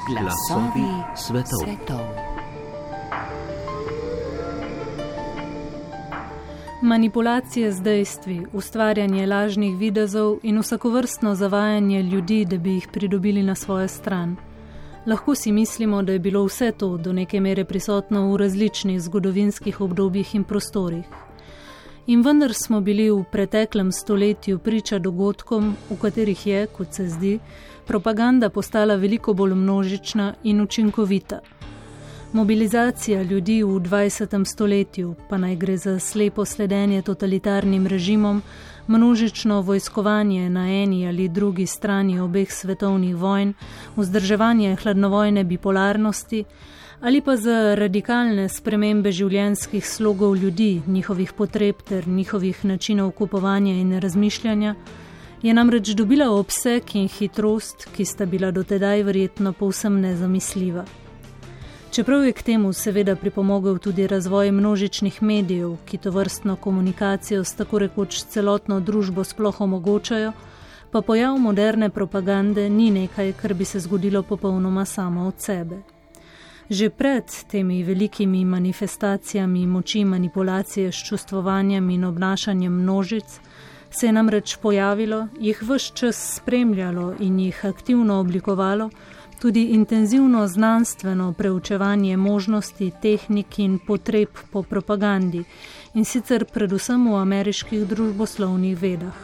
Glasovi svetov. Manipulacije z dejstvi, ustvarjanje lažnih videzov in vsakovrstno zavajanje ljudi, da bi jih pridobili na svojo stran. Lahko si mislimo, da je bilo vse to do neke mere prisotno v različnih zgodovinskih obdobjih in prostorih. In vendar smo bili v preteklem stoletju priča dogodkom, v katerih je, kot se zdi, propaganda postala veliko bolj množična in učinkovita. Mobilizacija ljudi v 20. stoletju, pa naj gre za slepo sledenje totalitarnim režimom, množično vojskovanje na eni ali drugi strani obeh svetovnih vojn, vzdrževanje hladnovojne bipolarnosti ali pa za radikalne spremembe življenjskih slogov ljudi, njihovih potreb ter njihovih načinov kupovanja in razmišljanja, je namreč dobila obseg in hitrost, ki sta bila dotedaj verjetno povsem nezamisljiva. Čeprav je k temu seveda pripomogel tudi razvoj množičnih medijev, ki tovrstno komunikacijo s tako rekoč celotno družbo sploh omogočajo, pa pojav moderne propagande ni nekaj, kar bi se zgodilo popolnoma samo od sebe. Že pred temi velikimi manifestacijami moči manipulacije s čustvovanjem in obnašanjem množic se je namreč pojavilo, jih ves čas spremljalo in jih aktivno oblikovalo tudi intenzivno znanstveno preučevanje možnosti, tehnik in potreb po propagandi, in sicer predvsem v ameriških družboslovnih vedah.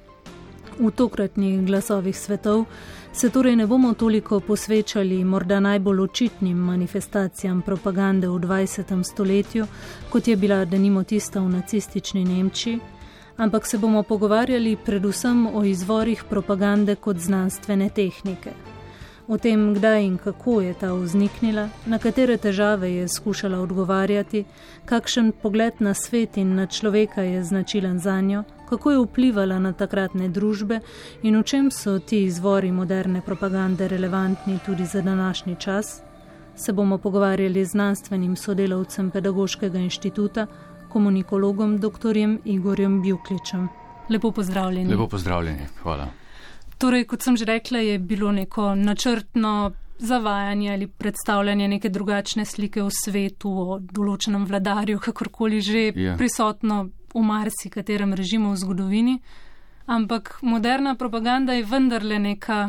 V tokratnih glasovih svetov se torej ne bomo toliko posvečali morda najbolj očitnim manifestacijam propagande v 20. stoletju, kot je bila denimo tista v nacistični Nemčiji, ampak se bomo pogovarjali predvsem o izvorih propagande kot znanstvene tehnike. O tem, kdaj in kako je ta vzniknila, na katere težave je skušala odgovarjati, kakšen pogled na svet in na človeka je značilen zanjo, kako je vplivala na takratne družbe in v čem so ti izvori moderne propagande relevantni tudi za današnji čas, se bomo pogovarjali z znanstvenim sodelavcem Pedagoškega inštituta, komunikologom dr. Igorjem Bjukličem. Lepo pozdravljeni. Lepo pozdravljeni, hvala. Torej, kot sem že rekla, je bilo neko načrtno zavajanje ali predstavljanje neke drugačne slike v svetu o določenem vladarju, kakorkoli že prisotno v marsikaterem režimu v zgodovini, ampak moderna propaganda je vendarle neka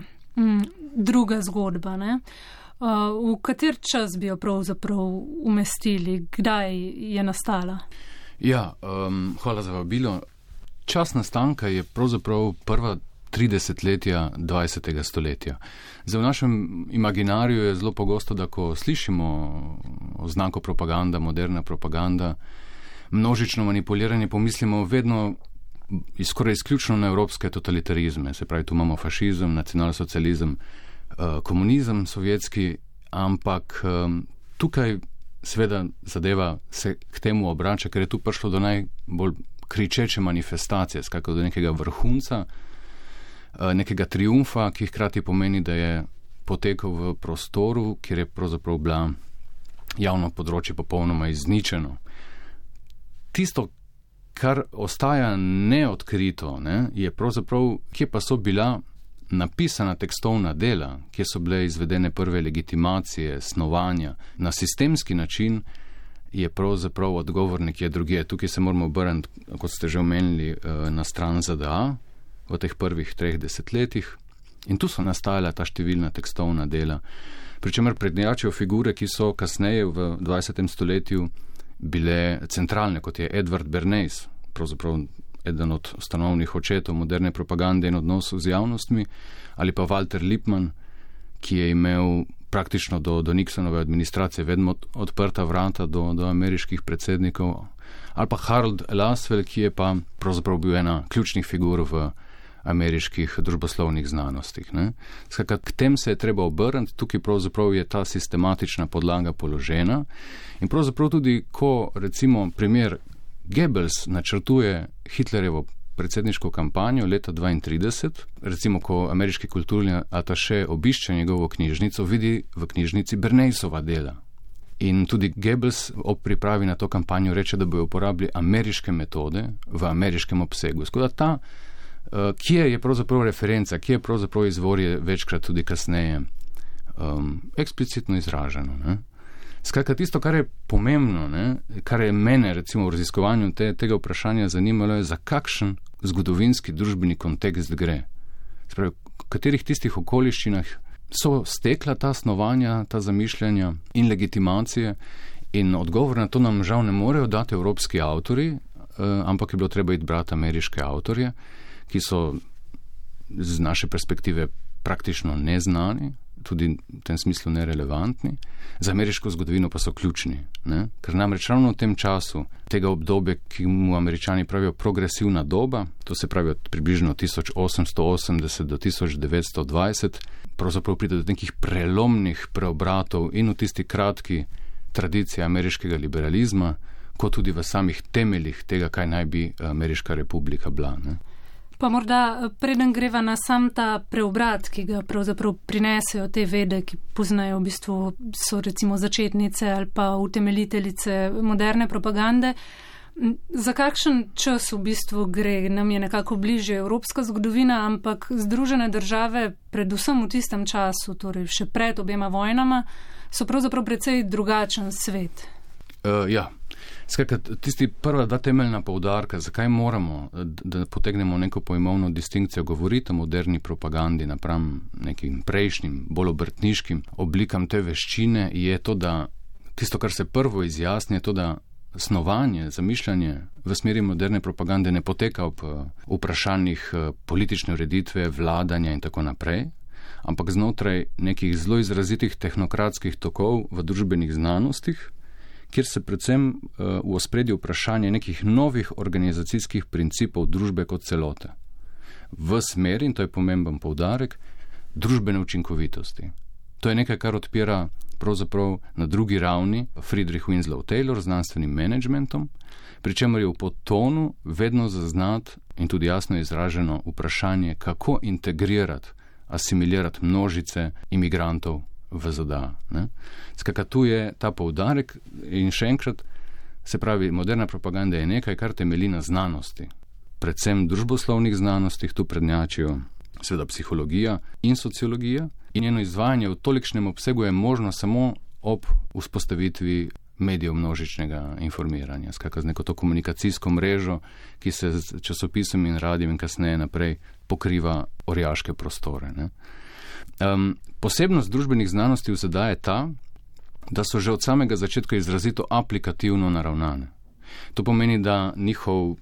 druga zgodba, ne? V kater čas bi jo pravzaprav umestili? Kdaj je nastala? Hvala za vabilo. Čas nastanka je pravzaprav prva 30-letja 20. stoletja. Zdaj, v našem imaginariju je zelo pogosto, da ko slišimo oznako propaganda, moderna propaganda, množično manipuliranje, pomislimo vedno skoraj izključno na evropske totalitarizme. Se pravi, tu imamo fašizem, nacionalsocializem, komunizem sovjetski, ampak tukaj seveda zadeva se k temu obrača, ker je tu prišlo do najbolj kričeče manifestacije, skakaj do nekega vrhunca, nekega triumfa, ki hkrati pomeni, da je potekal v prostoru, kjer je pravzaprav bila javno področje popolnoma izničeno. Tisto, kar ostaja neodkrito, je pravzaprav, kje pa so bila napisana tekstovna dela, kje so bile izvedene prve legitimacije, snovanja. Na sistemski način je pravzaprav odgovor nekje drugje. Tukaj se moramo obrniti, kot ste že omenili, na stran ZDA, v teh prvih 3 desetletjih, in tu so nastajala ta številna tekstovna dela. Pričemer prednjačijo figure, ki so kasneje v 20. stoletju bile centralne, kot je Edward Bernays, pravzaprav eden od ustanovnih očetov moderne propagande in odnosov z javnostmi, ali pa Walter Lippmann, ki je imel praktično do Nixonove administracije vedno odprta vrata do ameriških predsednikov, ali pa Harold Lasswell, ki je pa pravzaprav bil ena ključnih figur v ameriških družboslovnih znanostih. Skratka, k tem se je treba obrniti, tukaj pravzaprav je ta sistematična podlaga položena in pravzaprav tudi, ko recimo primer Goebbels načrtuje Hitlerjevo predsedniško kampanjo leta 1932, recimo, ko ameriški kulturni ataše obišče njegovo knjižnico, vidi v knjižnici Bernaysova dela. In tudi Goebbels ob pripravi na to kampanjo reče, da bojo uporabili ameriške metode v ameriškem obsegu. Skoda ta, kje je pravzaprav referenca, kje je pravzaprav izvor, je večkrat tudi kasneje eksplicitno izraženo. Ne? Skratka, tisto, kar je pomembno, ne, kar je mene recimo v raziskovanju tega vprašanja zanimalo, je, za kakšen zgodovinski družbeni kontekst gre. Spravi, v katerih tistih okoliščinah so stekla ta snovanja, ta zamišljanja in legitimacije, in odgovor na to nam žal ne morejo dati evropski avtori, ampak je bilo treba iti brati ameriške avtorje, ki so z naše perspektive praktično neznani, tudi v tem smislu nerelevantni, za ameriško zgodovino pa so ključni. Ne? Ker namreč ravno v tem času tega obdobja, ki mu Američani pravijo progresivna doba, to se pravi od približno 1880 do 1920, pravzaprav pride do nekih prelomnih preobratov in v tisti kratki tradiciji ameriškega liberalizma, kot tudi v samih temeljih tega, kaj naj bi Ameriška republika bila. Ne? Pa morda preden greva na sam ta preobrat, ki ga pravzaprav prinesejo te vede, ki poznajo v bistvu, so recimo začetnice ali pa utemeljiteljice moderne propagande, za kakšen čas v bistvu gre? Nam je nekako bližje evropska zgodovina, ampak Združene države, predvsem v tistem času, torej še pred obema vojnama, so pravzaprav precej drugačen svet. Ja. Skratka, tisti prva dva temeljna poudarka, zakaj moramo, da potegnemo neko pojmovno distinkcijo, govoriti o moderni propagandi napram nekim prejšnjim, bolj obrtniškim oblikam te veščine, je to, da tisto, kar se prvo izjasni, je to, da snovanje, zamišljanje v smeri moderne propagande ne poteka ob vprašanjih politične ureditve, vladanja in tako naprej, ampak znotraj nekih zelo izrazitih tehnokratskih tokov v družbenih znanostih, kjer se predvsem v ospredju vprašanje nekih novih organizacijskih principov družbe kot celote. V smeri, in to je pomemben poudarek, družbene učinkovitosti. To je nekaj, kar odpira pravzaprav na drugi ravni Friedrich Winslow Taylor z znanstvenim menedžmentom, pri čemer je v podtonu vedno zaznati in tudi jasno izraženo vprašanje, kako integrirati, asimilirati množice imigrantov v ZDA. Skratka, tu je ta poudarek in še enkrat, se pravi, moderna propaganda je nekaj, kar temelji na znanosti. Predvsem družboslovnih znanostih, tu prednjačijo seveda psihologija in sociologija, in njeno izvajanje v tolikšnem obsegu je možno samo ob vzpostavitvi medijev množičnega informiranja. Skratka, z neko to komunikacijsko mrežo, ki se z časopisom in radijem in kasneje naprej pokriva orjaške prostore. Ne? Posebnost družbenih znanosti v ZDA je ta, da so že od samega začetka izrazito aplikativno naravnane. To pomeni, da njihov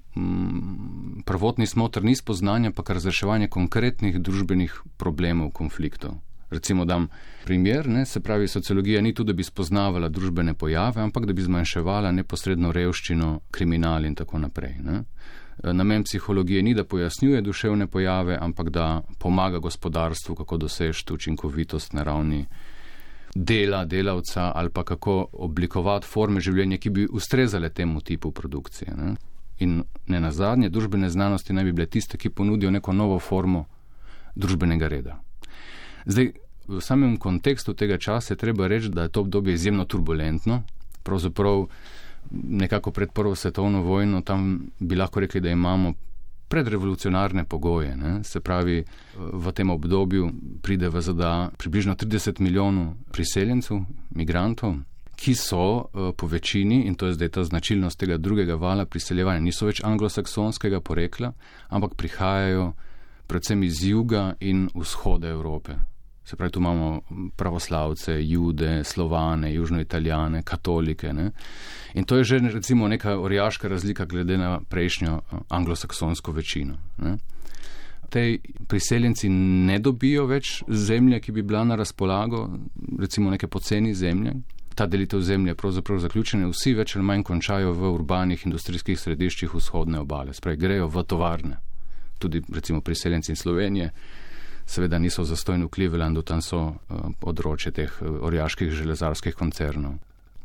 prvotni smotr ni spoznanja, pa kar razreševanje konkretnih družbenih problemov, konfliktov. Recimo dam primer, se pravi, sociologija ni tu, da bi spoznavala družbene pojave, ampak da bi zmanjševala neposredno revščino, kriminal in tako naprej. Ne? Namen psihologije ni, da pojasnjuje duševne pojave, ampak da pomaga gospodarstvu, kako dosežeti učinkovitost na ravni dela, delavca ali pa kako oblikovati forme življenja, ki bi ustrezale temu tipu produkcije. Ne? In ne nazadnje, družbene znanosti naj bi bile tiste, ki ponudijo neko novo formo družbenega reda. Zdaj, v samem kontekstu tega časa je treba reči, da je to obdobje izjemno turbulentno, pravzaprav nekako pred Prvo svetovno vojno, tam bi lahko rekli, da imamo predrevolucionarne pogoje. Ne? Se pravi, v tem obdobju pride v ZDA približno 30 milijonov priseljencev, migrantov, ki so po večini, in to je zdaj ta značilnost tega drugega vala priseljevanja, niso več anglosaksonskega porekla, ampak prihajajo predvsem iz juga in vzhoda Evrope. Se pravi, tu imamo pravoslavce, Jude, Slovane, južnoitalijane, katolike. Ne? In to je že recimo neka orjaška razlika glede na prejšnjo anglosaksonsko večino. Ne? Tej priseljenci ne dobijo več zemlje, ki bi bila na razpolago, recimo neke poceni zemlje. Ta delitev zemlje je pravzaprav zaključena, vsi več ali manj končajo v urbanih industrijskih središčih vzhodne obale. Spravi, grejo v tovarne. Tudi recimo priseljenci iz Slovenije seveda niso zastojni v Clevelandu, tam so področje teh orjaških železarskih koncernov.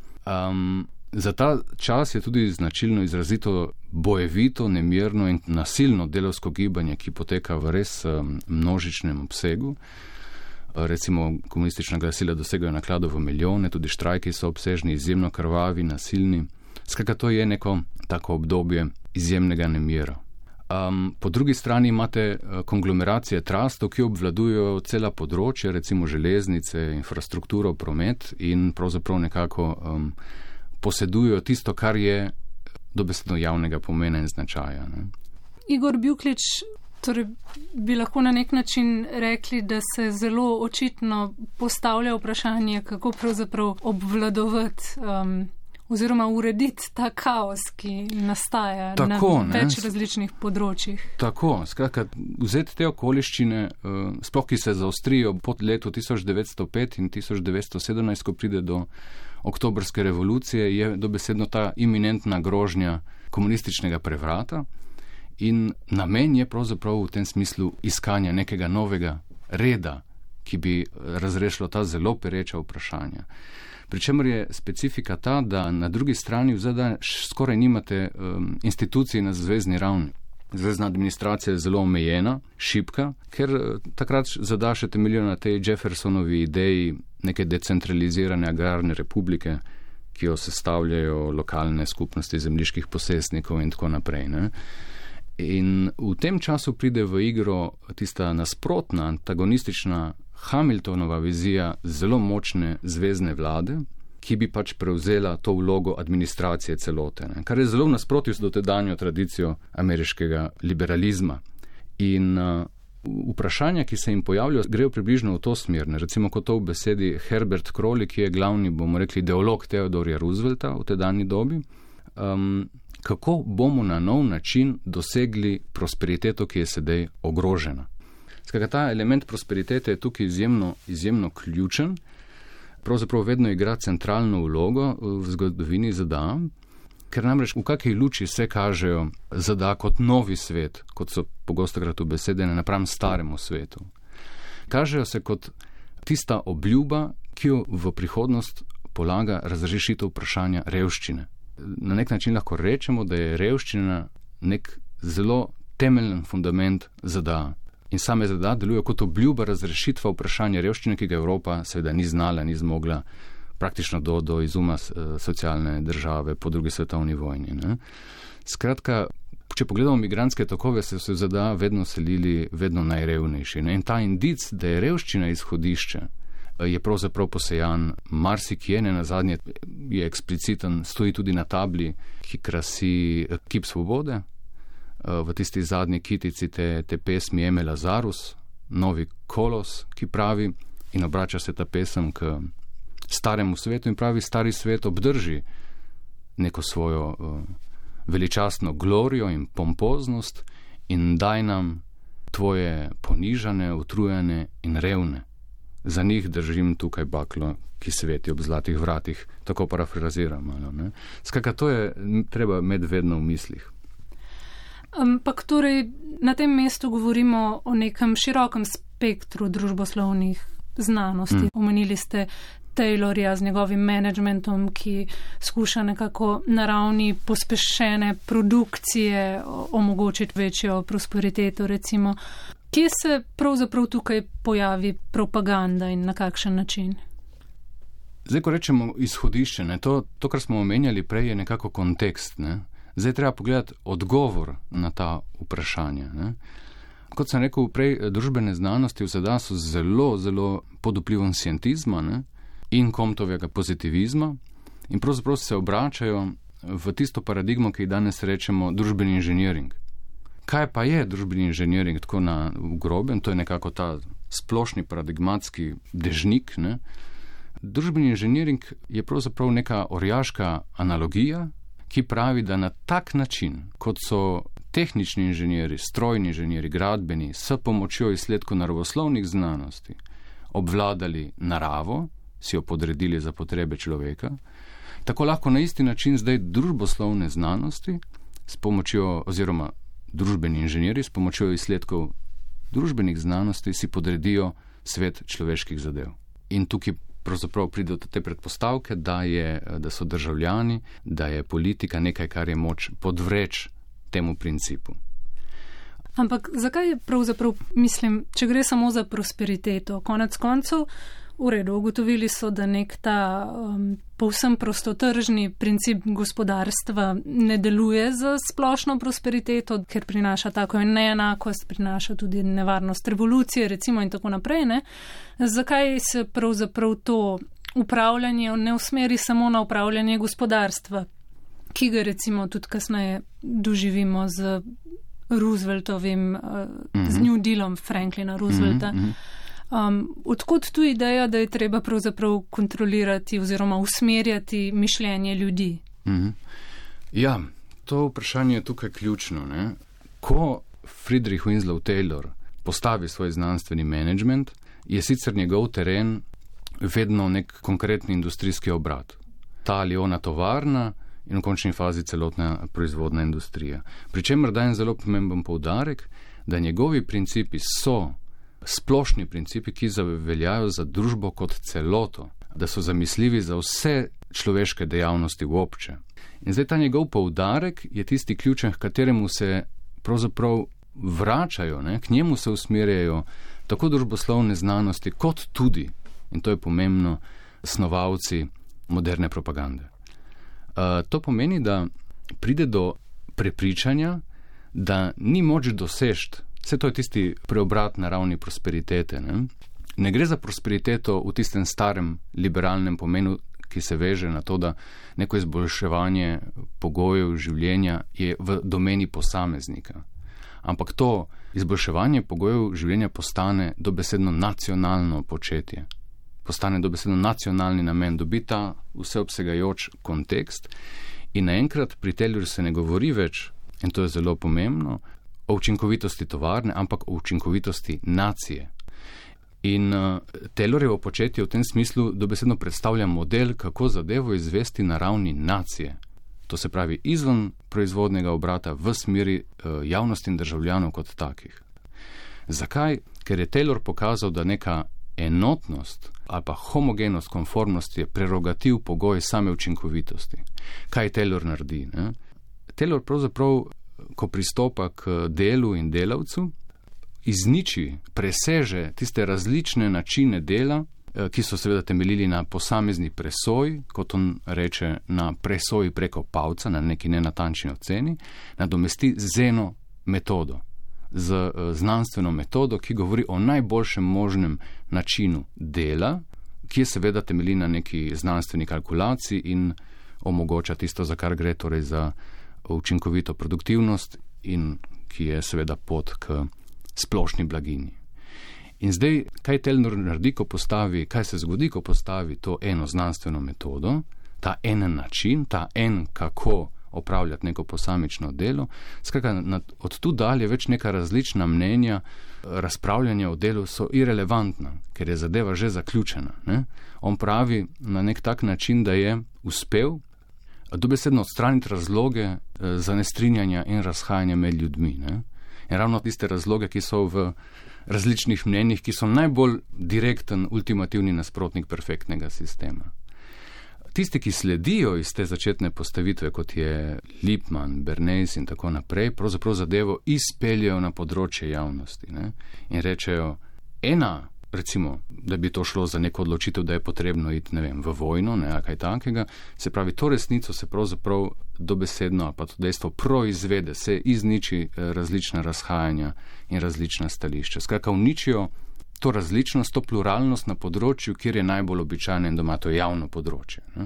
Za ta čas je tudi značilno izrazito bojevito, nemirno in nasilno delavsko gibanje, ki poteka v res množičnem obsegu. Recimo komunistična glasila dosegajo naklado v milijone, tudi štrajki so obsežni, izjemno krvavi, nasilni. Skratka, to je neko tako obdobje izjemnega nemira. Po drugi strani imate konglomeracije trustov, ki obvladujejo cela področja, recimo železnice, infrastrukturo, promet in pravzaprav nekako posedujejo tisto, kar je dobesedno javnega pomena in značaja. Ne? Igor Bjuklič, torej bi lahko na nek način rekli, da se zelo očitno postavlja vprašanje, kako pravzaprav obvladovati oziroma urediti ta kaos, ki nastaja tako, na več različnih področjih. Tako, skratka, vzeti te okoliščine, sploh ki se zaostrijo po letu 1905 in 1917, ko pride do oktobrske revolucije, je dobesedno ta iminentna grožnja komunističnega prevrata in namen je pravzaprav v tem smislu iskanja nekega novega reda, ki bi razrešilo ta zelo pereča vprašanja. Pričemer je specifika ta, da na drugi strani v ZDA skoraj nimate institucij na zvezni ravni. Zvezna administracija je zelo omejena, šibka, ker takrat ZDA še temeljijo na tej Jeffersonovi ideji neke decentralizirane agrarne republike, ki jo sestavljajo lokalne skupnosti zemljiških posestnikov in tako naprej. Ne? In v tem času pride v igro tista nasprotna, antagonistična Hamiltonova vizija zelo močne zvezne vlade, ki bi pač prevzela to vlogo administracije celote, ne? Kar je zelo v nasprotju s dotedanjo tradicijo ameriškega liberalizma. In vprašanja, ki se jim pojavljajo, grejo približno v to smer. Recimo kot to v besedi Herbert Croly, ki je glavni, bomo rekli, ideolog Theodorja Roosevelta v tedanji dobi. Kako bomo na nov način dosegli prosperiteto, ki je sedaj ogrožena. Skratka, ta element prosperitete je tukaj izjemno ključen, pravzaprav vedno igra centralno vlogo v zgodovini ZDA, ker namreč v kakej luči se kažejo ZDA kot novi svet, kot so pogostokrat ubesedene napram staremu svetu. Kažejo se kot tista obljuba, ki jo v prihodnost polaga razrešitev vprašanja revščine. Na nek način lahko rečemo, da je revščina nek zelo temeljen fundament ZDA. In same ZDA delujejo kot obljuba razrešitva vprašanja revščine, ki ga Evropa seveda ni znala, ni zmogla praktično do izuma socialne države po drugi svetovni vojni. Ne? Skratka, če pogledamo migrantske tokove, se v ZDA vedno selili vedno najrevnejši. Ne? In ta indic, da je revščina izhodišče, je pravzaprav posejan marsikje, ne nazadnje je ekspliciten, stoji tudi na tabli, ki krasi kip svobode. V tisti zadnji kitici te pesmi Eme Lazarus, Novi kolos, ki pravi, in obrača se ta pesem k staremu svetu in pravi, stari svet obdrži neko svojo veličastno glorijo in pompoznost in daj nam tvoje ponižane, utrujene in revne. Za njih držim tukaj baklo, ki sveti ob zlatih vratih, tako parafraziram. Skratka, to je treba imeti vedno v mislih. Ampak torej na tem mestu govorimo o nekem širokem spektru družboslovnih znanosti. Omenili ste Taylorja z njegovim managementom, ki skuša nekako na ravni pospešene produkcije omogočiti večjo prosperiteto, recimo. Kje se pravzaprav tukaj pojavi propaganda in na kakšen način? Zdaj, ko rečemo izhodišče, ne, to, kar smo omenjali prej, je nekako kontekst. Ne. Zdaj treba pogledati odgovor na ta vprašanja. Ne. Kot sem rekel prej, družbene znanosti v ZDA so zelo, zelo pod vplivom scientizma, ne, in Comtovega pozitivizma in pravzaprav se obračajo v tisto paradigmo, ki danes rečemo družbeni inženiring. Kaj pa je družbeni inženiring tako na grobem? To je nekako ta splošni paradigmatski dežnik. Ne. Družbeni inženiring je pravzaprav neka orjaška analogija, ki pravi, da na tak način, kot so tehnični inženjeri, strojni inženjeri, gradbeni, s pomočjo izsledkov naravoslovnih znanosti obvladali naravo, si jo podredili za potrebe človeka, tako lahko na isti način zdaj družboslovne znanosti s pomočjo, oziroma družbeni inženjeri s pomočjo izsledkov družbenih znanosti si podredijo svet človeških zadev. In tukaj pravzaprav pride do te predpostavke, da so državljani, da je politika nekaj, kar je moč podvreč temu principu. Ampak zakaj pravzaprav, mislim, če gre samo za prosperiteto? Konec koncev, V redu, ugotovili so, da nek ta povsem prostotržni princip gospodarstva ne deluje za splošno prosperiteto, ker prinaša tako neenakost, prinaša tudi nevarnost revolucije, recimo in tako naprej. Ne? Zakaj se pravzaprav to upravljanje ne usmeri samo na upravljanje gospodarstva, ki ga recimo tudi kasneje doživimo z Rooseveltovim, z New Dealom Franklina Roosevelta. Odkot tu ideja, da je treba pravzaprav kontrolirati oziroma usmerjati mišljenje ljudi? Ja, to vprašanje je tukaj ključno. Ne? Ko Friedrich Winslow Taylor postavi svoj znanstveni management, je sicer njegov teren vedno nek konkretni industrijski obrat. Ta ali ona tovarna in v končni fazi celotna proizvodna industrija. Pričemer dajem zelo pomemben poudarek, da njegovi principi so splošni principi, ki veljajo za družbo kot celoto, da so zamisljivi za vse človeške dejavnosti uopće. In zdaj ta njegov poudarek je tisti ključen, k kateremu se pravzaprav vračajo, ne? K njemu se usmerjajo tako družboslovne znanosti, kot tudi, in to je pomembno, snovalci moderne propagande. To pomeni, da pride do prepričanja, da ni moč dosežti. Vse to je tisti preobrat na ravni prosperitete. Ne gre za prosperiteto v tistem starem liberalnem pomenu, ki se veže na to, da neko izboljševanje pogojev življenja je v domeni posameznika. Ampak to izboljševanje pogojev življenja postane dobesedno nacionalno početje. Postane dobesedno nacionalni namen, dobi ta vseobsegajoč kontekst in naenkrat pri Taylorju se ne govori več, in to je zelo pomembno, o učinkovitosti tovarne, ampak o učinkovitosti nacije. In Taylorjevo početje v tem smislu dobesedno predstavlja model, kako zadevo izvesti na ravni nacije. To se pravi izven proizvodnega obrata v smeri javnosti in državljanov kot takih. Zakaj? Ker je Taylor pokazal, da neka enotnost ali pa homogenost, konformnost je prerogativ pogoj same učinkovitosti. Kaj Taylor naredi? Ne? Taylor pravzaprav, ko pristopa k delu in delavcu, izniči, preseže tiste različne načine dela, ki so seveda temeljili na posamezni presoji, kot on reče, na presoji preko palca, na neki nenatančni oceni, nadomesti z eno metodo, z znanstveno metodo, ki govori o najboljšem možnem načinu dela, ki je seveda temelji na neki znanstveni kalkulaciji in omogoča tisto, za kar gre, torej za učinkovito produktivnost in ki je seveda pot k splošni blaginji. In zdaj, kaj Taylor naredi, ko postavi, kaj se zgodi, ko postavi to eno znanstveno metodo, ta en način, ta en kako opravljati neko posamično delo, skratka, od tu dalje več neka različna mnenja, razpravljanja o delu so irelevantna, ker je zadeva že zaključena. Ne? On pravi na nek tak način, da je uspel dobesedno odstraniti razloge za nestrinjanja in razhajanja med ljudmi. Ne? In ravno tiste razloge, ki so v različnih mnenjih, ki so najbolj direkten, ultimativni nasprotnik perfektnega sistema. Tisti, ki sledijo iz te začetne postavitve, kot je Lippmann, Bernays in tako naprej, pravzaprav zadevo izpeljajo na področje javnosti. Ne? In rečejo, recimo, da bi to šlo za neko odločitev, da je potrebno iti, ne vem, v vojno, ne, ali kaj takega, se pravi, to resnico se pravzaprav dobesedno, pa to dejstvo proizvede, se izniči različna razhajanja in različna stališča. Skratka, uničijo to različnost, to pluralnost na področju, kjer je najbolj običajno in doma, to je javno področje. Ne?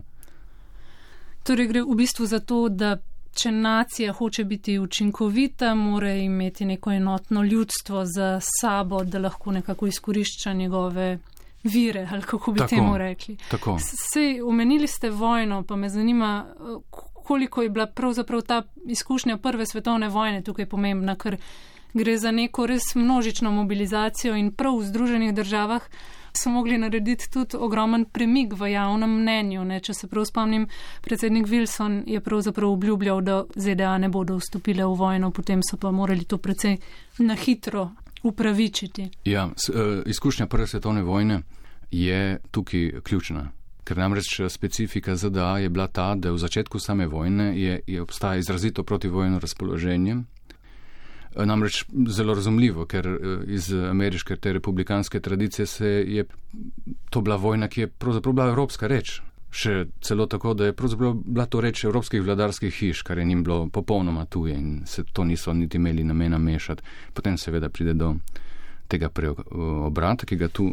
Torej gre v bistvu za to, da če nacija hoče biti učinkovita, mora imeti neko enotno ljudstvo za sabo, da lahko nekako izkorišča njegove vire, ali kako bi temu rekli. Tako. Sej, omenili ste vojno, pa me zanima, koliko je bila pravzaprav ta izkušnja prve svetovne vojne tukaj pomembna, ker gre za neko res množično mobilizacijo in prav v Združenih državah so mogli narediti tudi ogromen premik v javnem mnenju. Ne? Če se prav spomnim, predsednik Wilson je pravzaprav obljubljal, da ZDA ne bodo vstopile v vojno, potem so pa morali to precej na hitro upravičiti. Ja, izkušnja prve svetovne vojne je tukaj ključna, ker namreč specifika ZDA je bila ta, da v začetku same vojne je obstaja izrazito protivojno razpoloženje. Namreč zelo razumljivo, ker iz ameriške te republikanske tradicije je to bila vojna, ki je pravzaprav bila evropska reč. Še celo tako, da je pravzaprav bila to reč evropskih vladarskih hiš, kar je njim bilo popolnoma tuje in se to niso niti imeli namena mešati. Potem seveda pride do tega preobrata, ki ga tu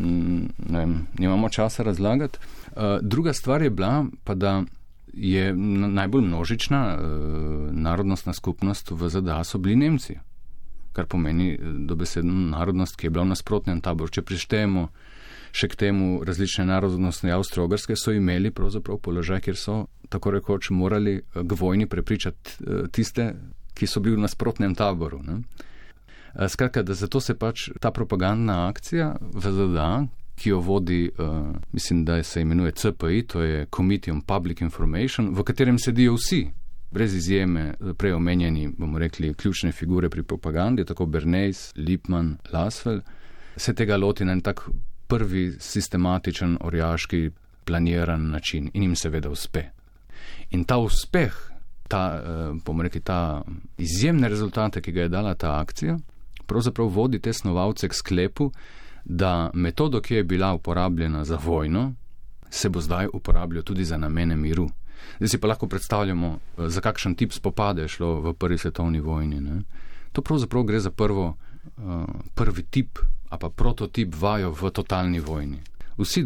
nimamo časa razlagati. Druga stvar je bila pa, da je najbolj množična narodnostna skupnost v ZDA so bili Nemci, kar pomeni dobesedno narodnost, ki je bila v nasprotnem taboru. Če prištejemo še k temu različne narodnosti Avstro-Ogrske, so imeli pravzaprav položaj, kjer so tako rekoč morali k vojni prepričati tiste, ki so bili v nasprotnem taboru. Ne? Skratka, da zato se pač ta propagandna akcija v ZDA, ki jo vodi, mislim, da se imenuje CPI, to je Committee on Public Information, v katerem sedijo vsi, brez izjeme, prej omenjeni, bomo rekli, ključne figure pri propagandi, tako Bernays, Lippmann, Laswell, se tega loti na en tak prvi sistematičen, orjaški, planiran način in jim seveda uspe. In ta uspeh, bomo rekli, ta izjemne rezultate, ki ga je dala ta akcija, pravzaprav vodi te snovalce k sklepu, da metodo, ki je bila uporabljena za vojno, se bo zdaj uporabljal tudi za namene miru. Zdaj si pa lahko predstavljamo, za kakšen tip spopada je šlo v prvi svetovni vojni. Ne? To pravzaprav gre za prvi tip, a pa prototip vajo v totalni vojni. Vsi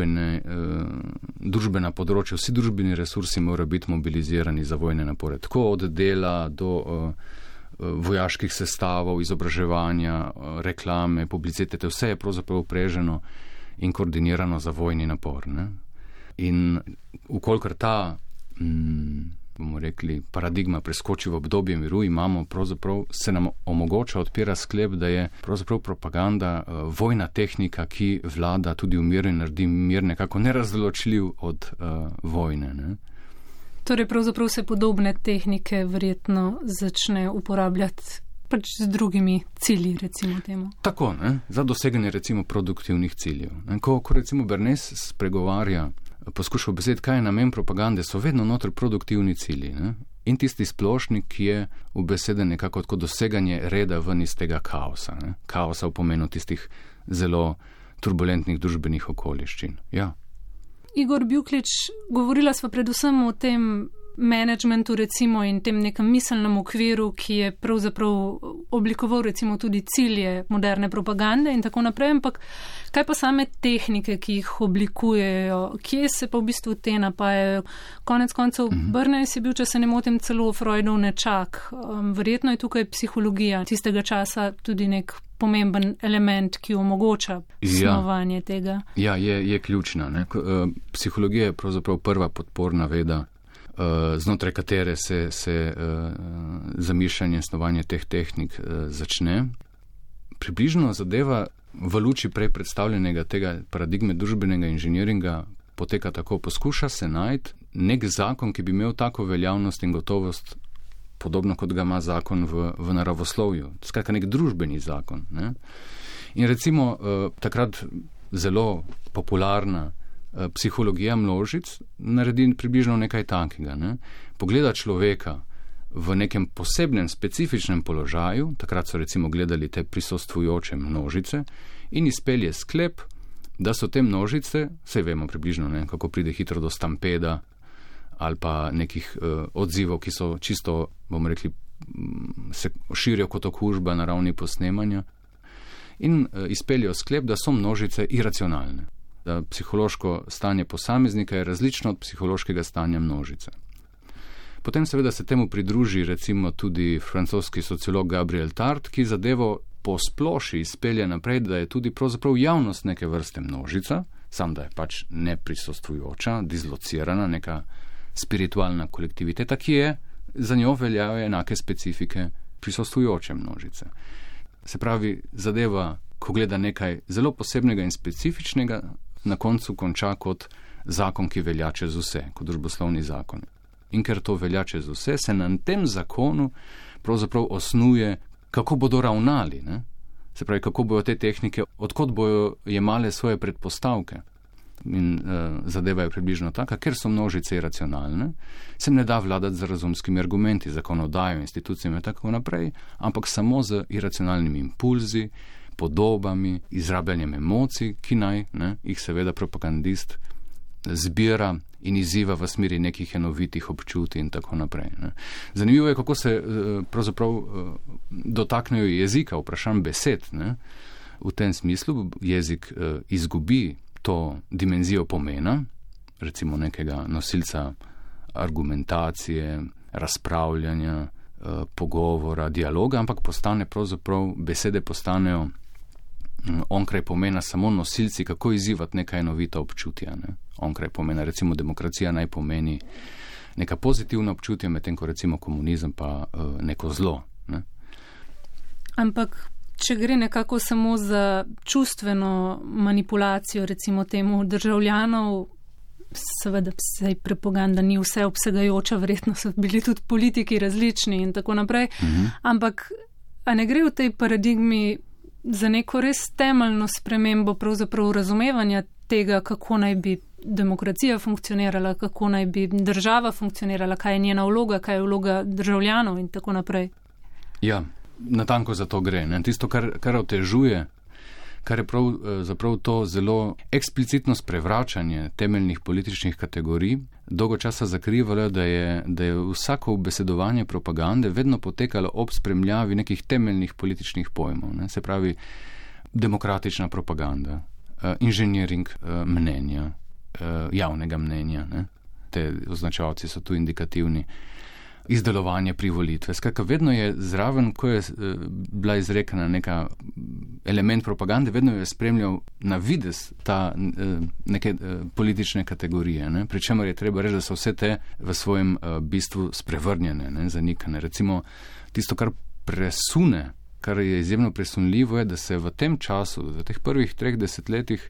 družbena področja, vsi družbeni resursi morajo biti mobilizirani za vojne napore. Tako od dela do vojaških sestavov, izobraževanja, reklame, publicitete, vse je pravzaprav upreženo in koordinirano za vojni napor. Ne? In ukolikor ta, bomo rekli, paradigma preskoči v obdobje miru, se nam omogoča, odpira sklep, da je pravzaprav propaganda vojna tehnika, ki vlada tudi v miru in naredi mir nekako nerazločljiv od vojne. Ne? Torej, pravzaprav se podobne tehnike verjetno začne uporabljati pač z drugimi cilji, recimo temu. Tako, ne? Za doseganje recimo produktivnih ciljev. Ko recimo Bernays spregovarja, poskušal besed, kaj je namen propagande, so vedno notri produktivni cilji. Ne? In tisti splošnik, ki je v besede nekako tako doseganje reda ven iz tega kaosa. Ne? Kaosa v pomenu tistih zelo turbulentnih družbenih okoliščin. Ja. Igor Bjuklič, govorila sva predvsem o tem menedžmentu recimo in tem nekem miselnem okviru, ki je pravzaprav oblikoval recimo tudi cilje moderne propagande in tako naprej, ampak kaj pa same tehnike, ki jih oblikujejo, kje se pa v bistvu te napajajo? Konec koncev Bernays je bil, če se ne motim, celo Freudov nečak. Verjetno je tukaj psihologija tistega časa tudi nek pomemben element, ki omogoča snovanje tega. Ja, je ključna. Ne? Psihologija je pravzaprav prva podporna veda, znotraj katere se zamišljanje in snovanje teh tehnik začne. Približno zadeva v luči prej predstavljenega tega paradigme družbenega inženiringa poteka tako, poskuša se najti nek zakon, ki bi imel tako veljavnost in gotovost, podobno kot ga ima zakon v naravoslovju. Skratka, nek družbeni zakon. Ne? In recimo takrat zelo popularna psihologija množic naredi približno nekaj takega. Ne? Pogleda človeka v nekem posebnem, specifičnem položaju, takrat so recimo gledali te prisostvujoče množice in izpelje sklep, da so te množice, saj vemo približno, ne, kako pride hitro do stampeda ali pa nekih odzivov, ki so čisto, bomo rekli, se širijo kot okužba na ravni posnemanja in izpeljejo sklep, da so množice iracionalne. Da psihološko stanje posameznika je različno od psihološkega stanja množice. Potem seveda se temu pridruži recimo tudi francoski sociolog Gabriel Tarde, ki zadevo po sploši izpelje naprej, da je tudi pravzaprav javnost neke vrste množica, sam da je pač neprisostvujoča, dislocirana, neka spiritualna kolektiviteta, ki je, za njo veljajo enake specifike prisostvujoče množice. Se pravi, zadeva, ko gleda nekaj zelo posebnega in specifičnega, na koncu konča kot zakon, ki velja čez vse, kot družboslovni zakon. In ker to velja čez vse, se na tem zakonu pravzaprav osnuje, kako bodo ravnali. Ne? Se pravi, kako bodo te tehnike, odkot bodo jemale svoje predpostavke. in zadeva je približno taka, ker so množice iracionalne, se ne da vladati z razumskimi argumenti, zakonodajo, institucijami in tako naprej, ampak samo z iracionalnimi impulzi, podobami, izrabljanjem emocij, ki naj jih seveda propagandist zbira in izziva v smeri nekih enovitih občutij in tako naprej. Zanimivo je, kako se pravzaprav dotaknejo jezika, vprašanj besed. V tem smislu jezik izgubi to dimenzijo pomena, recimo nekega nosilca argumentacije, razpravljanja, pogovora, dialoga, ampak besede postanejo onkraj pomena samo nosilci, kako izzivati neka enovita občutja. Onkraj pomena, recimo demokracija naj pomeni neka pozitivna občutja, medtem ko recimo komunizem pa neko zlo. Ampak če gre nekako samo za čustveno manipulacijo, recimo temu državljanov, seveda sej propaganda ni vseobsegajoča, verjetno so bili tudi politiki različni in tako naprej, ampak a ne gre v tej paradigmi za neko res temeljno spremembo pravzaprav razumevanja tega, kako naj bi demokracija funkcionirala, kako naj bi država funkcionirala, kaj je njena vloga, kaj je vloga državljanov in tako naprej? Ja, natanko za to gre. Tisto, kar otežuje, kar je pravzaprav to zelo eksplicitno sprevračanje temeljnih političnih kategorij, dolgo časa zakrivalo, da je vsako ubesedovanje propagande vedno potekalo ob spremljavi nekih temeljnih političnih pojmov. Se pravi, demokratična propaganda, inženiring mnenja, javnega mnenja, te označevalci so tu indikativni, izdelovanje privolitve. Skratka, vedno je zraven, ko je bila izrekana neka element propagande, vedno je spremljal na videz ta neke politične kategorije. Pri čemer je treba reči, da so vse te v svojem bistvu sprevrnjene, zanikane. Recimo, tisto, kar presune, kar je izjemno presunljivo, je, da se v tem času, v teh prvih 3 desetletjih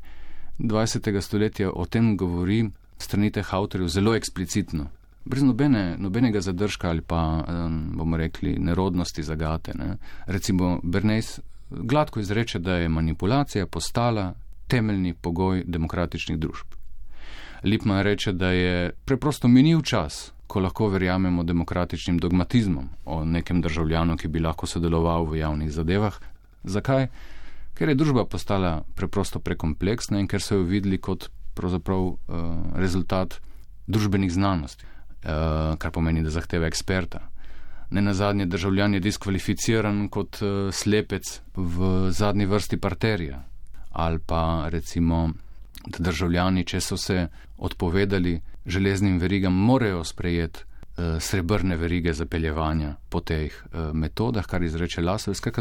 20. stoletja o tem govori strani teh avtorjev zelo eksplicitno. Brez nobenega zadržka ali pa, bomo rekli, nerodnosti zagate. Recimo, Bernays gladko izreče, da je manipulacija postala temeljni pogoj demokratičnih družb. Lippmann reče, da je preprosto minil čas, ko lahko verjamemo demokratičnim dogmatizmom o nekem državljanu, ki bi lahko sodeloval v javnih zadevah. Zakaj? Ker je družba postala preprosto prekompleksna in ker so jo videli kot pravzaprav rezultat družbenih znanosti, kar pomeni, da zahteva eksperta. Nenazadnje državljan je diskvalificiran kot slepec v zadnji vrsti parterja. Ali pa recimo, da državljani, če so se odpovedali železnim verigam, morajo sprejeti srebrne verige zapeljevanja po teh metodah, kar izreče Lasov. Skratka,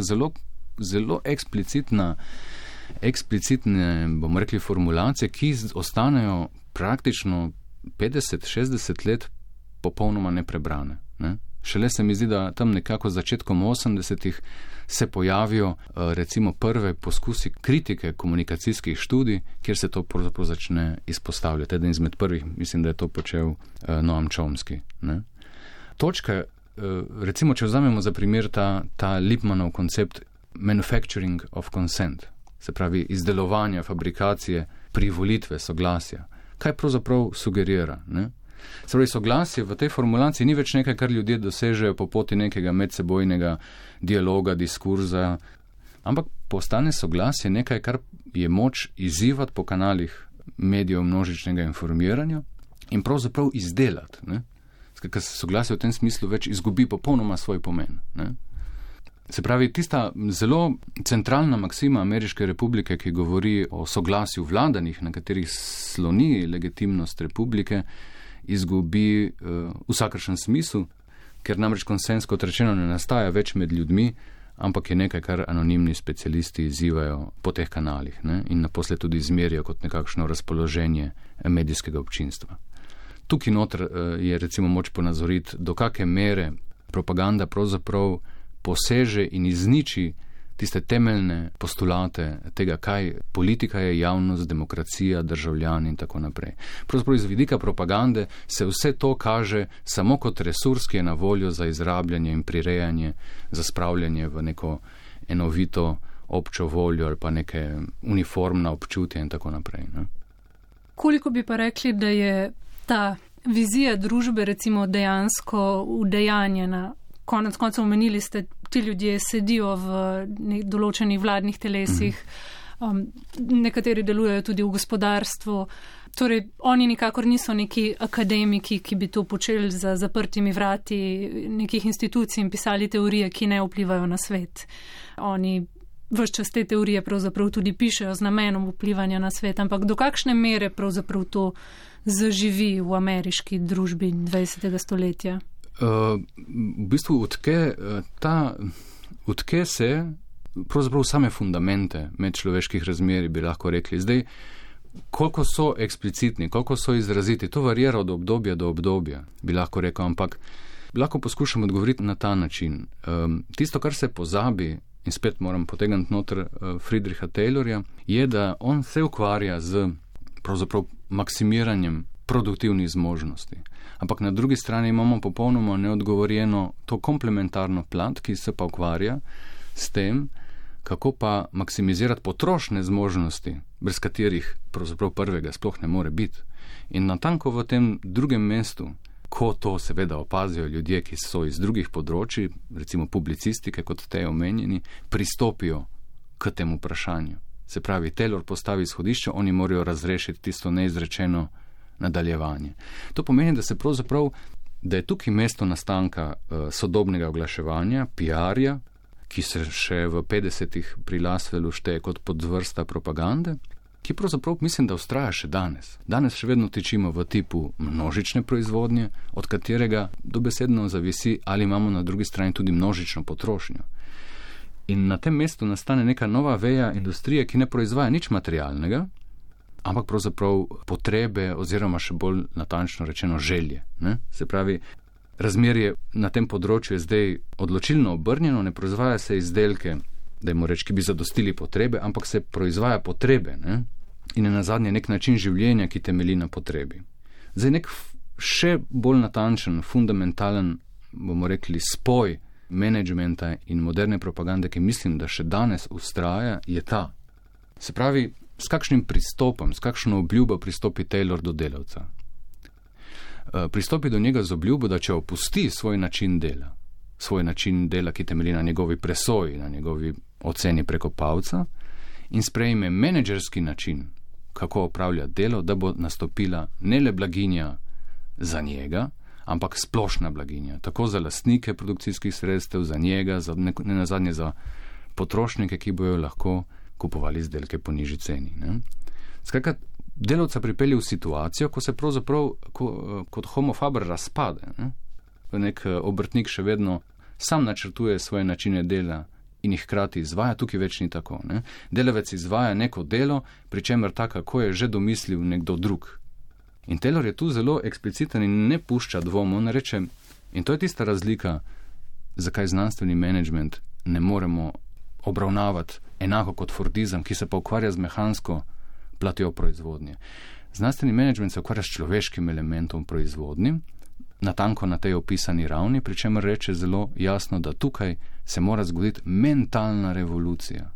zelo eksplicitne, bomo rekli, formulacije, ki ostanejo praktično 50-60 let popolnoma neprebrane. Šele se mi zdi, da tam nekako začetkom 80-ih se pojavijo recimo prve poskusi kritike komunikacijskih študij, kjer se to pravzaprav začne izpostavljati. Eden izmed prvih, mislim, da je to počel Noam Chomsky. Točka, recimo, če vzamemo za primer ta Lippmannov koncept manufacturing of consent, se pravi izdelovanja, fabrikacije, privolitve, soglasja. Kaj pravzaprav sugerira? Se pravi, soglasje v tej formulaciji ni več nekaj, kar ljudje dosežejo po poti nekega medsebojnega dialoga, diskurza, ampak postane soglasje nekaj, kar je moč izzivati po kanalih medijev množičnega informiranja in pravzaprav izdelati. Ker se soglasje v tem smislu več izgubi popolnoma svoj pomen. Se pravi, tista zelo centralna maksima Ameriške republike, ki govori o soglasju vladanih, na katerih sloni legitimnost republike, izgubi vsakršen smisel, ker namreč konsens, kot rečeno, ne nastaja več med ljudmi, ampak je nekaj, kar anonimni specialisti izzivajo po teh kanalih in naposled tudi izmerijo kot nekakšno razpoloženje medijskega občinstva. Tukaj noter je recimo moč ponazoriti, do kakšne mere propaganda pravzaprav poseže in izniči tiste temeljne postulate tega, kaj politika je, javnost, demokracija, državljani in tako naprej. Pravzaprav iz vidika propagande se vse to kaže samo kot resurs, ki je na voljo za izrabljanje in prirejanje, za spravljanje v neko enovito občo voljo ali pa neke uniformna občutja in tako naprej. Koliko bi pa rekli, da je ta vizija družbe recimo dejansko udejanjena? Konec koncev omenili ste, ti ljudje sedijo v določenih vladnih telesih, nekateri delujejo tudi v gospodarstvu. Torej, oni nikakor niso neki akademiki, ki bi to počeli za zaprtimi vrati nekih institucij in pisali teorije, ki ne vplivajo na svet. Oni ves čas te teorije pravzaprav tudi pišejo z namenom vplivanja na svet, ampak do kakšne mere pravzaprav to zaživi v ameriški družbi 20. stoletja? V bistvu odkje se pravzaprav same fundamente medčloveških razmerij, bi lahko rekli. Zdaj, koliko so eksplicitni, koliko so izraziti, to varira od obdobja do obdobja, bi lahko rekel, ampak lahko poskušam odgovoriti na ta način. Tisto, kar se pozabi, in spet moram potegniti noter Friedricha Taylorja, je, da on se ukvarja z pravzaprav maksimiranjem produktivnih zmožnosti. Ampak na drugi strani imamo popolnoma neodgovorjeno to komplementarno plat, ki se pa ukvarja s tem, kako pa maksimizirati potrošne zmožnosti, brez katerih pravzaprav prvega sploh ne more biti. In natanko v tem drugem mestu, ko to seveda opazijo ljudje, ki so iz drugih področji, recimo publicistike, kot te omenjeni, pristopijo k temu vprašanju. Se pravi, Taylor postavi izhodišče, oni morajo razrešiti tisto neizrečeno nadaljevanje. To pomeni, da je tukaj mesto nastanka sodobnega oglaševanja, PR-ja, ki se še v 50-ih pri Laswellu šteje kot podvrsta propagande, ki pravzaprav mislim, da vztraja še danes. Danes še vedno tičimo v tipu množične proizvodnje, od katerega dobesedno zavisi, ali imamo na drugi strani tudi množično potrošnjo. In na tem mestu nastane neka nova veja industrije, ki ne proizvaja nič materialnega, ampak pravzaprav potrebe oziroma še bolj natančno rečeno želje. Ne? Se pravi, razmerje na tem področju je zdaj odločilno obrnjeno, ne proizvaja se izdelke, dajmo reči, ki bi zadostili potrebe, ampak se proizvaja potrebe, ne? In je nazadnje nek način življenja, ki temelji na potrebi. Zdaj nek še bolj natančen, fundamentalen, bomo rekli, spoj menedžmenta in moderne propagande, ki mislim, da še danes vztraja, je ta. Se pravi, s kakšnim pristopom, s kakšno obljubo pristopi Taylor do delavca. Pristopi do njega z obljubo, da če opusti svoj način dela, ki temelji na njegovi presoji, na njegovi oceni preko palca in sprejme menedžerski način, kako opravlja delo, da bo nastopila ne le blaginja za njega, ampak splošna blaginja, tako za lastnike produkcijskih sredstev, za njega, ne nazadnje za potrošnike, ki bojo lahko kupovali izdelke po nižji ceni. Ne? Skratka, delavca pripelje v situacijo, ko se pravzaprav kot homo faber razpade. Ne? Nek obrtnik še vedno sam načrtuje svoje načine dela in jih hkrati izvaja, tukaj več ni tako. Ne? Delavec izvaja neko delo, pri čemer tako je že domislil nekdo drug. In Taylor je tu zelo ekspliciten in ne pušča dvomov, on reče, in to je tista razlika, zakaj znanstveni menedžment ne moremo obravnavati enako kot fordizem, ki se pa ukvarja z mehansko platjo proizvodnje. Znanstveni menedžment se ukvarja s človeškim elementom proizvodnje, natanko na tej opisani ravni, pri čemer reče zelo jasno, da tukaj se mora zgoditi mentalna revolucija,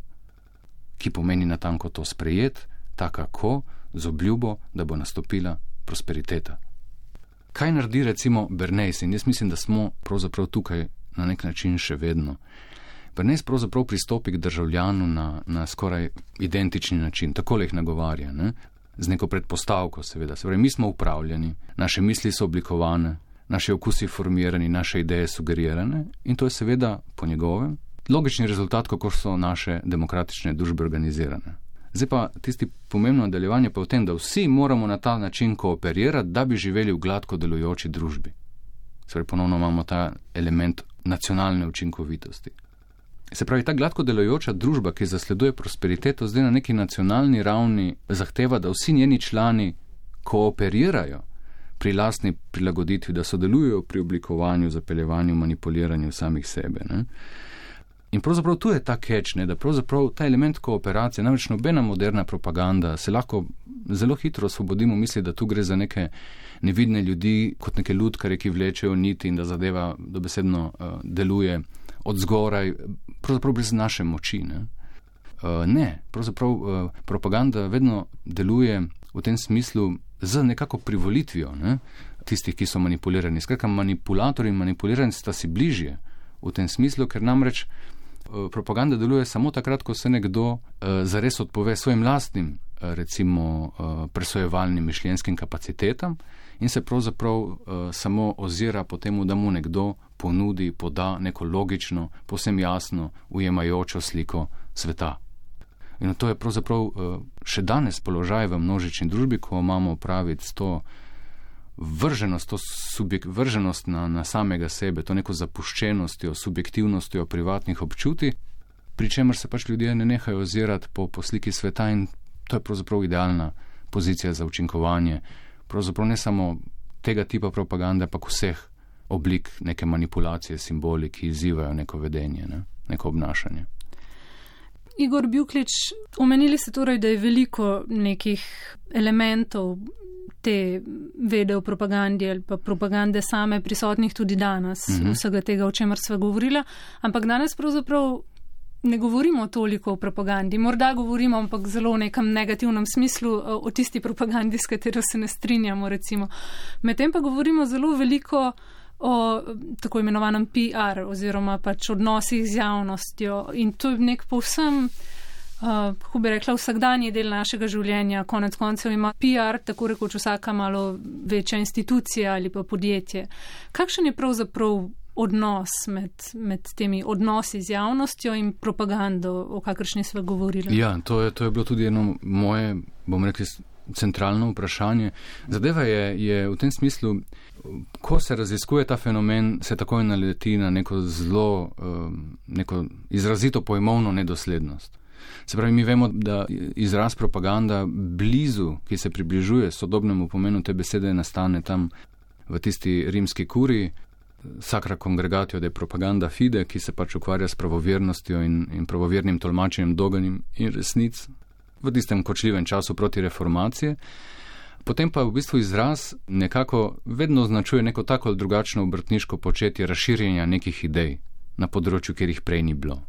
ki pomeni natanko to sprejet, tako z obljubo, da bo nastopila prosperiteta. Kaj naredi recimo Bernays? In jaz mislim, da smo pravzaprav tukaj na nek način še vedno. Bernays pravzaprav pristopi k državljanu na skoraj identični način, takole jih nagovarja, ne? Z neko predpostavko seveda. Se pravi, mi smo upravljeni, naše misli so oblikovane, naši okusi formirani, naše ideje sugerirane in to je seveda po njegovem logični rezultat, kako so naše demokratične družbe organizirane. Zdaj pa tisti pomembno nadaljevanje pa v tem, da vsi moramo na ta način kooperirati, da bi živeli v gladko delujoči družbi. Se pravi, ponovno imamo ta element nacionalne učinkovitosti. Se pravi, ta gladko delujoča družba, ki zasleduje prosperiteto, zdaj na neki nacionalni ravni zahteva, da vsi njeni člani kooperirajo pri lastni prilagoditvi, da sodelujejo pri oblikovanju, zapeljevanju, manipuliranju samih sebe. Ne? In pravzaprav tu je ta catch, ne, da pravzaprav ta element kooperacije, namreč nobena moderna propaganda se lahko zelo hitro osvobodimo misli, da tu gre za neke nevidne ljudi, kot neke lutkare, ki vlečejo niti in da zadeva dobesedno deluje od zgoraj, pravzaprav brez naše moči. Ne, pravzaprav propaganda vedno deluje v tem smislu z nekako privolitvijo, ne, tistih, ki so manipulirani. Skratka, manipulator in manipulirani sta si bližje v tem smislu, ker namreč propaganda deluje samo takrat, ko se nekdo zares odpove svojim lastnim, recimo, presojevalnim mišljenjskim kapacitetam in se pravzaprav samo ozira po temu, da mu nekdo ponudi, poda neko logično, povsem jasno, ujemajočo sliko sveta. In to je pravzaprav še danes položaj v množični družbi, ko imamo opraviti s to vrženost, vrženost na samega sebe, to neko zapuščenostjo, subjektivnostjo privatnih občutij, pri čemer se pač ljudje ne nehajo ozirati po sliki sveta in to je pravzaprav idealna pozicija za učinkovanje. Pravzaprav ne samo tega tipa propagande, ampak vseh oblik neke manipulacije, simboli, ki izzivajo neko vedenje, ne? Neko obnašanje. Igor Bjuklič, omenili ste torej, da je veliko nekih elementov te vede o propagandi ali pa propagande same prisotnih tudi danes, vsega tega, o čemer sva govorila, ampak danes pravzaprav ne govorimo toliko o propagandi. Morda govorimo, ampak zelo v nekem negativnem smislu o tisti propagandi, s katero se ne strinjamo, recimo. Medtem pa govorimo zelo veliko o tako imenovanem PR oziroma pač odnosih z javnostjo in to je nek povsem, kako bi rekla, vsakdanji del našega življenja. Konec koncev ima PR tako rekoč vsaka malo večja institucija ali pa podjetje. Kakšen je pravzaprav odnos med temi odnosi z javnostjo in propagando, o kakršni sva govorila? Ja, to je bilo tudi eno moje, bom rekel, centralno vprašanje. Zadeva je v tem smislu, ko se raziskuje ta fenomen, se takoj naleti na neko zelo, neko izrazito pojmovno nedoslednost. Se pravi, mi vemo, da izraz propaganda blizu, ki se približuje sodobnemu pomenu te besede, nastane tam v tisti rimski kuriji, Sacra Congregatio de Propaganda Fide, ki se pač ukvarja s pravovernostjo in pravovernim tolmačenjem dogajanj in resnic v tistem kočljivem času proti reformacije. Potem pa v bistvu izraz nekako vedno označuje neko tako ali drugačno obrtniško početje razširjenja nekih idej na področju, kjer jih prej ni bilo.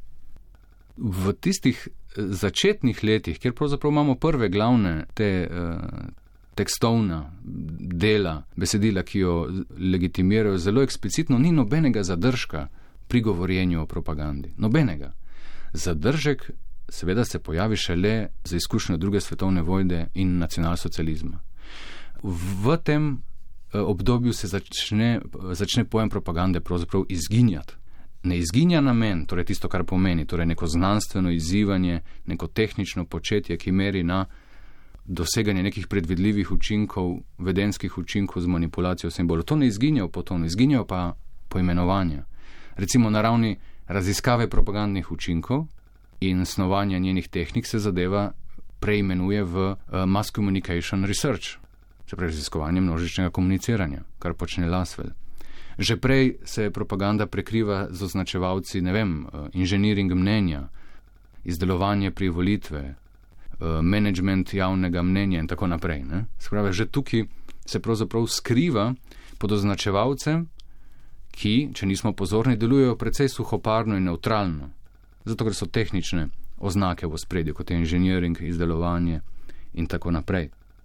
V tistih začetnih letih, kjer pravzaprav imamo prve glavne te tekstovna dela, besedila, ki jo legitimirajo zelo eksplicitno, ni nobenega zadržka pri govorjenju o propagandi. Nobenega. Zadržek seveda se pojavi šele za izkušnjo druge svetovne vojne in nacionalsocializma. V tem obdobju se začne pojem propagande pravzaprav izginjati. Ne izginja namen, torej tisto, kar pomeni, torej neko znanstveno izzivanje, neko tehnično početje, ki meri na doseganje nekih predvidljivih učinkov, vedenskih učinkov z manipulacijo simbolov. To ne izginja v potonu, izginjajo pa poimenovanja. Recimo na ravni raziskave propagandnih učinkov in snovanja njenih tehnik se zadeva preimenuje v mass communication research, se pravi raziskovanje množičnega komuniciranja, kar počne Lasswell. Že prej se propaganda prekriva z označevalci, inženiring mnenja, izdelovanje privolitve, management javnega mnenja in tako naprej. Ne? Sprave, že tukaj se pravzaprav skriva pod označevalcem, ki, če nismo pozorni, delujejo precej suhoparno in neutralno. Zato, ker so tehnične oznake v ospredju, kot je inženiring, izdelovanje in tako naprej.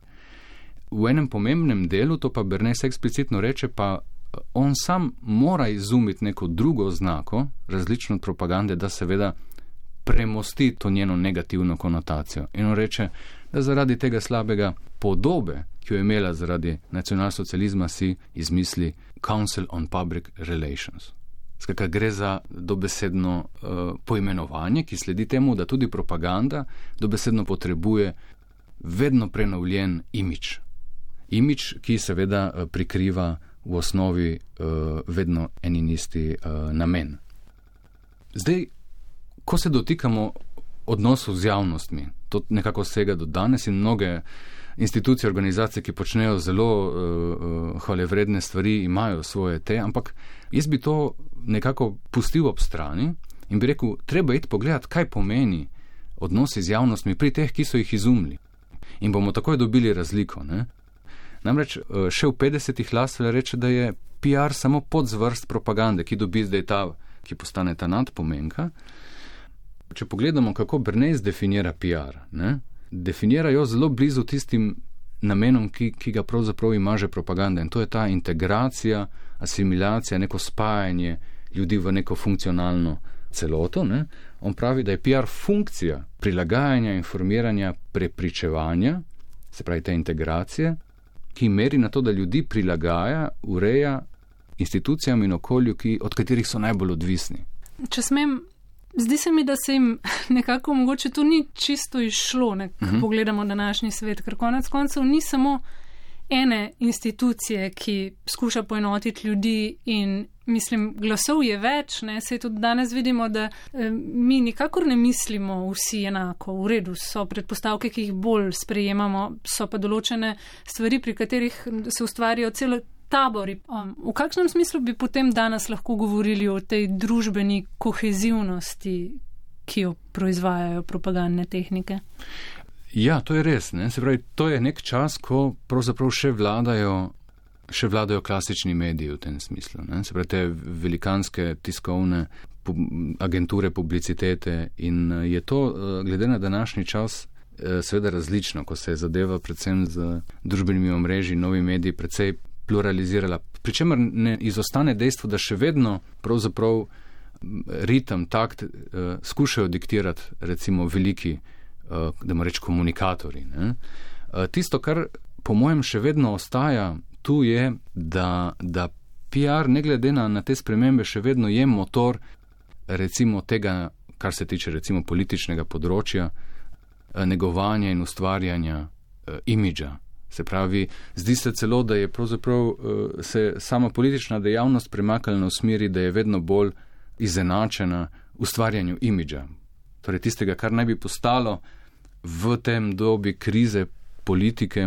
V enem pomembnem delu, to pa Bernays eksplicitno reče, pa on sam mora izumiti neko drugo oznako, različno od propagande, da seveda premosti to njeno negativno konotacijo. In on reče, da zaradi tega slabega podobe, ki jo je imela zaradi nacionalsocializma, si izmisli Council on Public Relations. Skratka, gre za dobesedno poimenovanje, ki sledi temu, da tudi propaganda dobesedno potrebuje vedno prenovljen imidž. Imidž, ki seveda prikriva v osnovi vedno en in isti namen. Zdaj, ko se dotikamo odnosov z javnostmi, to nekako sega do danes in mnoge institucije, organizacije, ki počnejo zelo hvalevredne stvari, imajo svoje ampak jaz bi to nekako pustil ob strani in bi rekel, treba iti pogledati, kaj pomeni odnosi z javnostmi pri teh, ki so jih izumili. In bomo takoj dobili razliko, ne? Namreč še v 50-ih Lasswell reče, da je PR samo podzvrst propagande, ki dobi zdaj ta, ki postane ta nadpomenka. Če pogledamo, kako Bernays definira PR, ne? Definira jo zelo blizu tistim namenom, ki ga pravzaprav ima že propaganda. In to je ta integracija, asimilacija, neko spajanje ljudi v neko funkcionalno celoto. Ne? On pravi, da je PR funkcija prilagajanja, informiranja, prepričevanja, se pravi te integracije, ki meri na to, da ljudi prilagaja, ureja institucijam in okolju, od katerih so najbolj odvisni. Če smem, zdi se mi, da se jim nekako mogoče to ni čisto izšlo, ko pogledamo današnji svet, ker konec koncev ni samo ene institucije, ki skuša poenotiti ljudi in mislim, glasov je več, se tudi danes vidimo, da mi nikakor ne mislimo vsi enako, v redu so predpostavke, ki jih bolj sprejemamo, so pa določene stvari, pri katerih se ustvarijo celo tabori. V kakšnem smislu bi potem danes lahko govorili o tej družbeni kohezivnosti, ki jo proizvajajo propagandne tehnike? Ja, to je res. Se pravi, to je nek čas, ko pravzaprav še vladajo klasični mediji v tem smislu. Se pravi, te velikanske tiskovne agenture publicitete in je to, glede na današnji čas, seveda različno, ko se je zadeva predvsem z družbenimi omrežji, novi mediji precej pluralizirala. Pričemer ne izostane dejstvo, da še vedno pravzaprav ritem, takt skušajo diktirati recimo veliki, da mu reč komunikatorji. Tisto, kar po mojem še vedno ostaja tu je, da PR ne glede na te spremembe še vedno je motor recimo tega, kar se tiče recimo političnega področja, negovanja in ustvarjanja imidža. Se pravi, zdi se celo, da je pravzaprav se sama politična dejavnost premaknila v smeri, da je vedno bolj izenačena ustvarjanju imidža. Torej tistega, kar naj bi postalo v tem dobi krize politike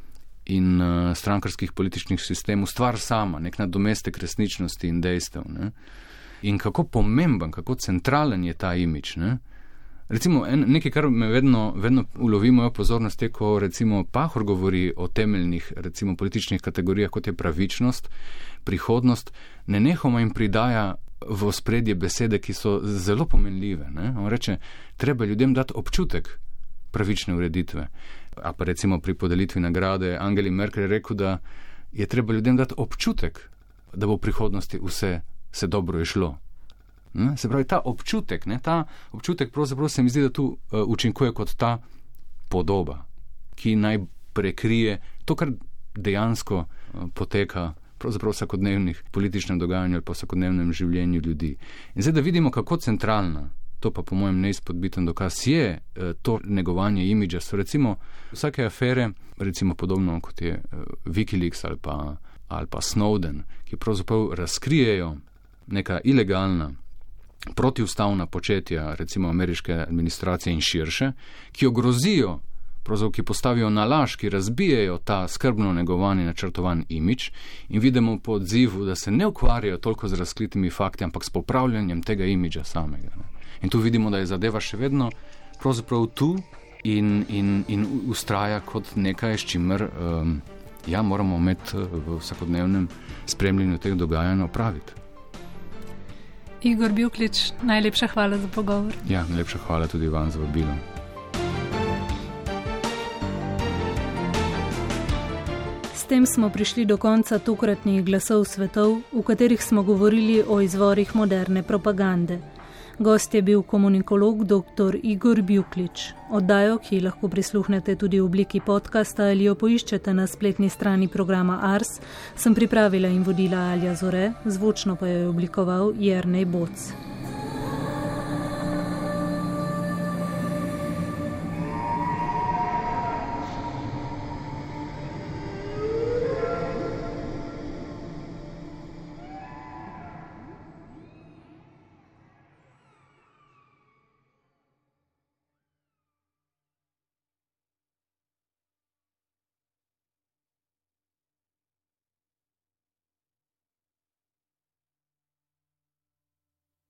in strankarskih političnih sistemov stvar sama, nek nadomestek resničnosti in dejstev. In kako pomemben, kako centralen je ta imidž. Recimo, nekaj, kar me vedno ulovi mojo pozornost, je, ko recimo Pahor govori o temeljnih recimo političnih kategorijah, kot je pravičnost, prihodnost, nenehoma jim pridaja v ospredje besede, ki so zelo pomenljive. On reče, treba ljudem dati občutek pravične ureditve. A pa recimo pri podelitvi nagrade Angeli Merkel je rekel, da je treba ljudem dati občutek, da bo v prihodnosti vse se dobro išlo. Se pravi, ta občutek pravzaprav se mi zdi, da tu učinkuje kot ta podoba, ki naj prekrije to, kar dejansko poteka pravzaprav vsakodnevnih političnem dogajanju ali pa vsakodnevnem življenju ljudi. In zdaj, da vidimo, kako centralna, to pa po mojem neizpodbiten dokaz je to negovanje imidža, so recimo vsake afere, recimo podobno kot je Wikileaks ali pa Snowden, ki pravzaprav razkrijejo neka ilegalna, protiustavna početja recimo ameriške administracije in širše, ki ogrozijo, ki postavijo na laž, ki razbijajo ta skrbno negovani načrtovan imidž in vidimo po odzivu, da se ne ukvarjajo toliko z razkritimi fakti, ampak s popravljanjem tega imidža samega. In tu vidimo, da je zadeva še vedno pravzaprav tu in ustraja kot nekaj, s čimer moramo imeti v vsakodnevnem spremljanju teh dogajanj opraviti. Igor Bjuklič, najlepša hvala za pogovor. Ja, najlepša hvala tudi vam za vabilo. S tem smo prišli do konca tokratnih Glasov svetov, v katerih smo govorili o izvorih moderne propagande. Gost je bil komunikolog dr. Igor Bjuklič. Oddajo, ki lahko prisluhnete tudi v obliki podcasta ali jo poiščete na spletni strani programa Ars, sem pripravila in vodila Alja Zore, zvočno pa jo je oblikoval Jernej Boc.